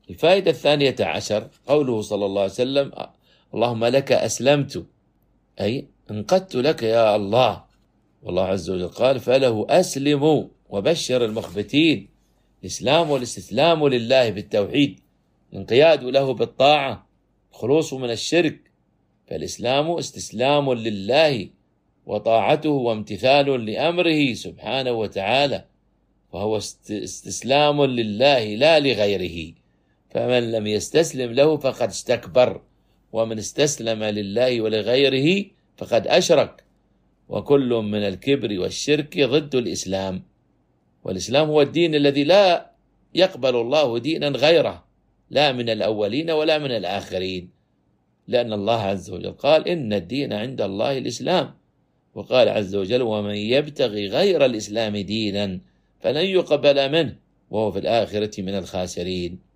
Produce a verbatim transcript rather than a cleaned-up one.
الفائدة الثانية عشر قوله صلى الله عليه وسلم: اللهم لك أسلمت، أي انقدت لك يا الله. والله عز وجل قال: فله أسلموا وبشر المخبتين. الإسلام والاستسلام لله بالتوحيد، الانقياد له بالطاعة، خلوص من الشرك. فالإسلام استسلام لله وطاعته وامتثال لأمره سبحانه وتعالى، فهو استسلام لله لا لغيره. فمن لم يستسلم له فقد استكبر، ومن استسلم لله ولغيره فقد أشرك، وكل من الكبر والشرك ضد الإسلام. والإسلام هو الدين الذي لا يقبل الله دينا غيره، لا من الأولين ولا من الآخرين، لأن الله عز وجل قال: إن الدين عند الله الإسلام. وقال عز وجل: ومن يبتغي غير الإسلام دينا فلن يقبل منه وهو في الآخرة من الخاسرين.